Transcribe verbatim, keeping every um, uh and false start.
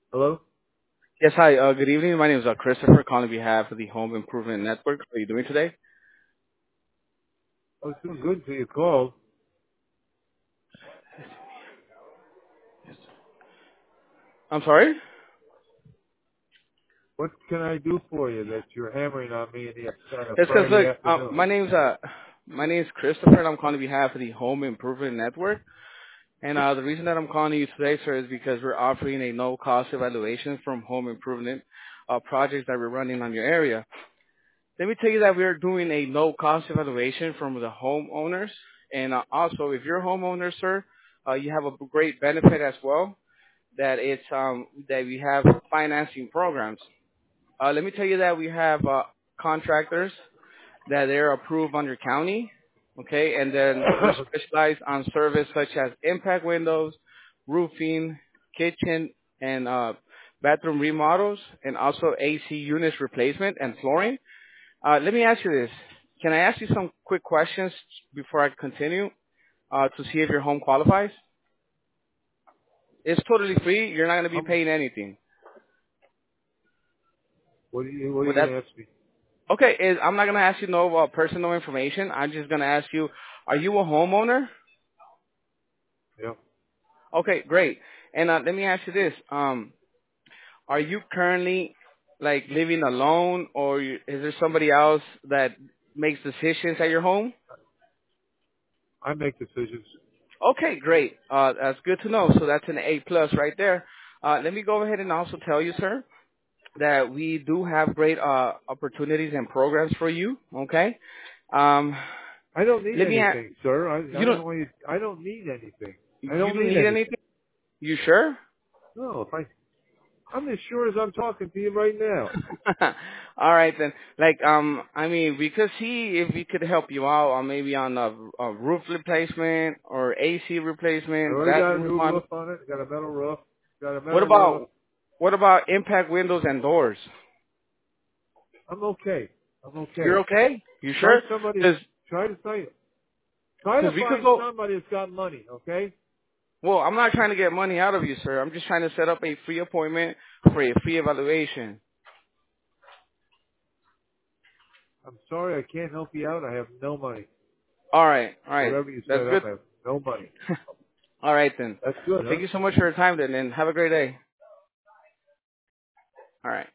Hello? Yes, hi. Uh, good evening. My name is uh, Christopher, calling on behalf of the Home Improvement Network. How are you doing today? I was doing good until you called. I'm sorry. What can I do for you that you're hammering on me in the, on a It's because Friday look, uh, afternoon? my name's uh, my name's Christopher, and I'm calling on behalf of the Home Improvement Network. And uh, the reason that I'm calling you today, sir, is because we're offering a no-cost evaluation from home improvement uh, projects that we're running on your area. Let me tell you that we are doing a no-cost evaluation from the homeowners, and uh, also, if you're a homeowner, sir, uh, you have a great benefit as well. That it's um that we have financing programs. Uh, let me tell you that we have uh, contractors that they're approved under county, okay, and then we're specialized on service such as impact windows, roofing, kitchen and uh, bathroom remodels, and also A C units replacement and flooring. Uh, let me ask you this: Can I ask you some quick questions before I continue uh, to see if your home qualifies? It's totally free. You're not going to be I'm, paying anything. what are you, what are Would you that going to ask me? Okay, is I'm not gonna ask you no uh, personal information. I'm just gonna ask you, are you a homeowner? Yeah. Okay, great. And uh, let me ask you this: um, Are you currently like living alone, or you, is there somebody else that makes decisions at your home? I make decisions. Okay, great. Uh, that's good to know. So that's an A plus right there. Uh, let me go ahead and also tell you, sir, that we do have great uh, opportunities and programs for you. Okay. Um, I don't need let me. a- anything, sir. I, You I don't don't. know why you, I don't need anything. I You don't don't need need anything. anything. You sure? No, if I, I'm as sure as I'm talking to you right now. All right then. Like um, I mean, we could see if we could help you out, or maybe on a, a roof replacement or A C I replacement, already got a bathroom new remodel. roof on it. Got a metal roof. Got a What metal roof. about what about impact windows and doors? I'm okay. I'm okay. You're okay? You Try sure? somebody, Because try to find, try to because we could find go. somebody that's got money, okay? Well, I'm not trying to get money out of you, sir. I'm just trying to set up a free appointment for a free evaluation. I'm sorry I can't help you out. I have no money. All right, all right. Whatever you That's set up, good. I have no money. All right then. That's good, Well, huh? thank you so much for your time then, and have a great day. All right.